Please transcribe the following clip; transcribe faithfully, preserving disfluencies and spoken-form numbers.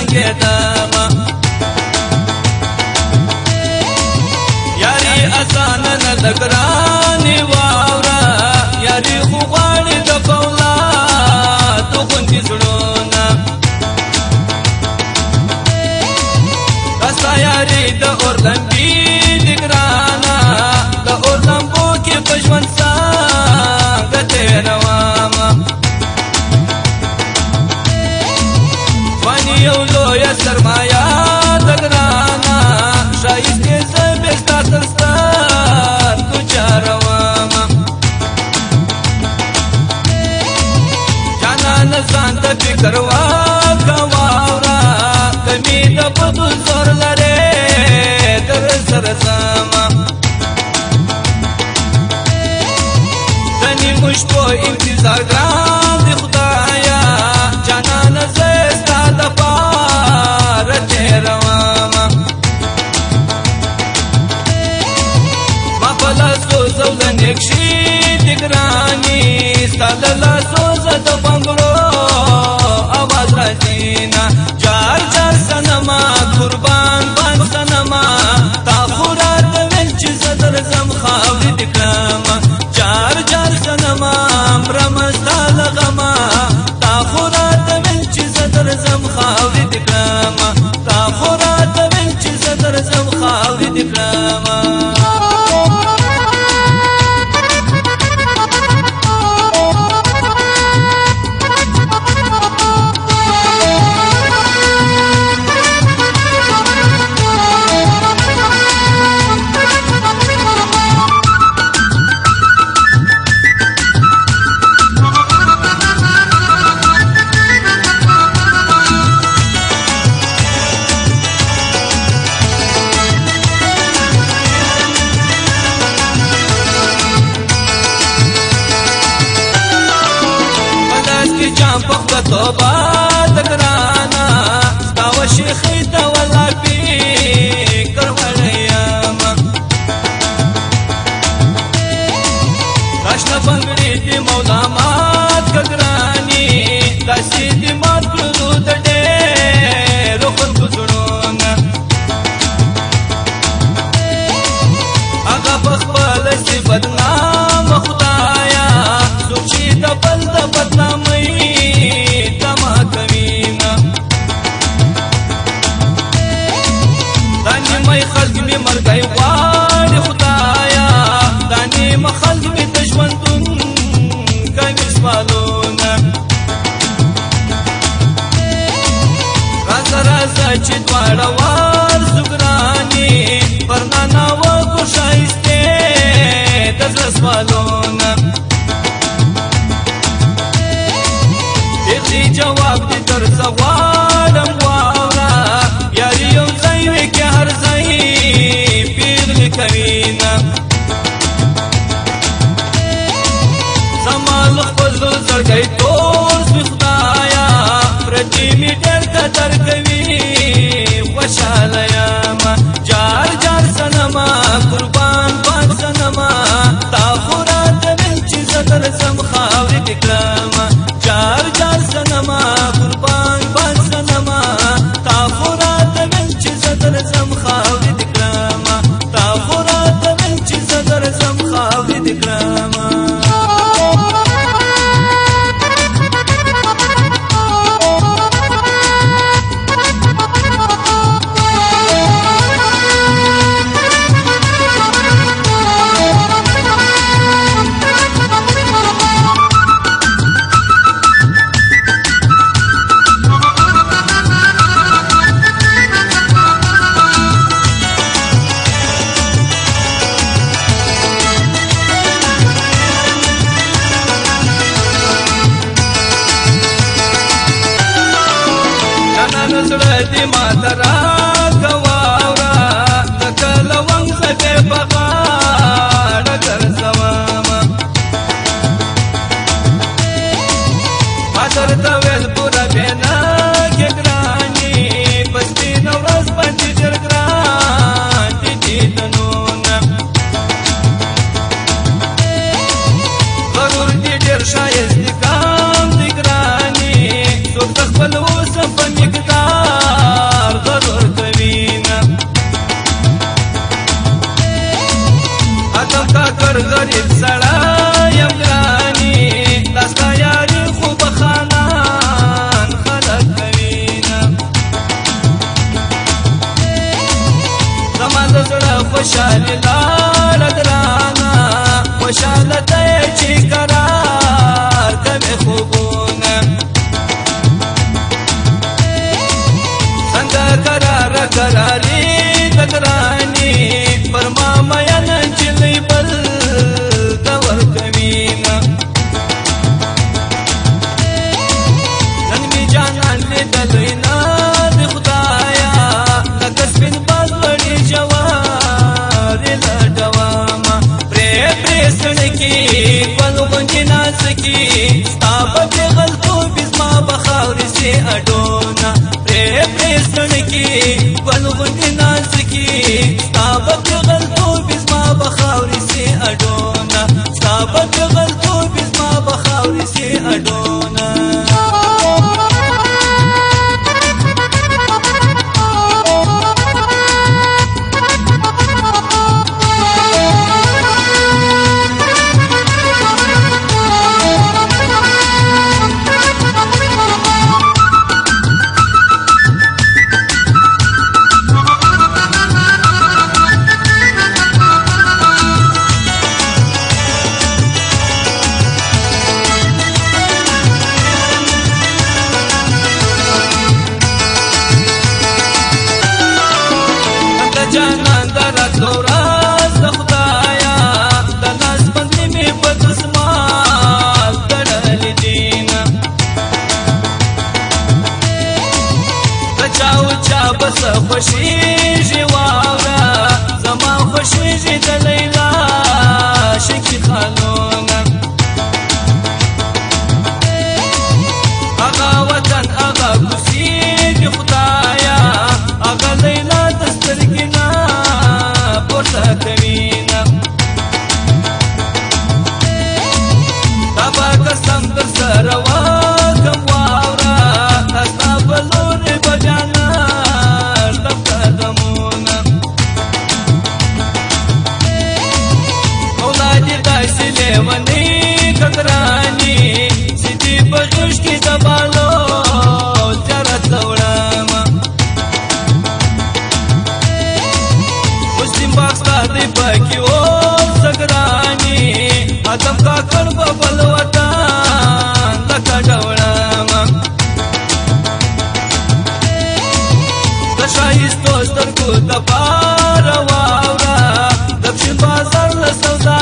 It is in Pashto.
زنګېدم یاري اسانه نه ده ګرانې واوره یاري خو غواړي د فولادو غوندې زړونه ستا یاري د اور لمبې دي ګرانه د اور لمبو کې په ژوند څنګه تېرومه ځواني یو لویه سرمایه ده ګرانه ښایستې زه بې ستا تر سترګو چارومه جانانه ځان ته فکر وکړه واوره که مې د بدو زور لرې در سره ځمه د نیمو شپو انتظار ګران دی خدایه جانانه زه ستا دپاره تېرومه زما په لاسو زوله نیک شي دي ګرانې ستا له لاسو زه د بنګړو اواز راځينه جار جار سنما قربان بان سنما تا خو راته ویل چې زه درځم خاورې دې کړمه جار جار سنما مرمه ستا له غمه تا خو راته ویل چې زه درځم خاورې دې کړمه تا خو راته ویل چې زه درځم خاورې دې کړمه توبه د ګرانه ستا و شیخې ته والله فکر وړی یم کاشنه بنګړې دې مولا مات که ګرانې داسې دې مات کړلو د ډېرو خلکو زړونه هغه په خپله سي بدنامه خدایه څوک چې د بل د بدنامۍ خلق می مرګي غواړي خدایا دا نیمه خلق می د ژوندون کوي سوالونه راځه راځه چې دواړه ورځو ګرانې پرنانا وکړو ښایستې د زړه سوالونه دې جواب دې درڅه غواړم واوره یاري یو ځای وې کې هر ځای پیغلې کوینه زما له خپلو زړګی تور سوی خدایه پردي مې ډېر قدر کوي خوشحاله یمه جار جار صنمه قربان بان صنمه تا خو راته ویل چې زه درځم خاورې دې کړمه جار جار صنمه قربان بان صنمه تا خو راته ویل چې زه درځم خاورې دې کړمه تا خو راته ویل چې زه درځم خاورې دې کړمه زړه دې ماته راکړه واوره لکه لونګ زه په غاړه ګرځومه ما درته ویل پوره بېنکې ګرانې په سپینه ورځ باندې ډېر ګران دي دیدنونه غرور دې ډېر ښایسته کام دی ګرانې څوک د خپل اوسه په مقدار خوشالي لاړه ګرانه خوشاله دی چې قرار کوي خوبونه څنګه قرار قراري د ګراني پر ما مین نجلۍ بل ته ورکوينه نن مې جانان لیدلی نه د خدایا لکه سپین باز وړي جوارې له ډوامه پرې پرې سړکي ګل غوندې نازکي ستا به پېغلتوب زما به خاورې سي اډونه پرې پرې سړکي ګل غوندې نازکي ستا به پېغلتوب زما به خاورې سي اډونه ستا به پېغلتوب زما به خاورې سي اډونه جانان درت لوراز د خدایا د ناز بندې مې په دسمال تړلې دینه د چاو چا بس خوشیږي واوره زما خوشیږي د لیلا شکي خانونه هغه وطن هغه کوڅې د خدایا هغه لیلا د سترګې نه پورته کوینه دا به قسم در سره وکم واوره دا ستا په لورې به بیا نه ږدم قدمونه مولا دې داسې لیونۍ که ګراني چې دې په غېږ کې د بالو زیارت ته وړمه دی پاکی اوس ګراني ادم کا کړ په بل وطن لکه ډوړم د ښایستو سترګو د پاره واوره د پښین بازار له سودا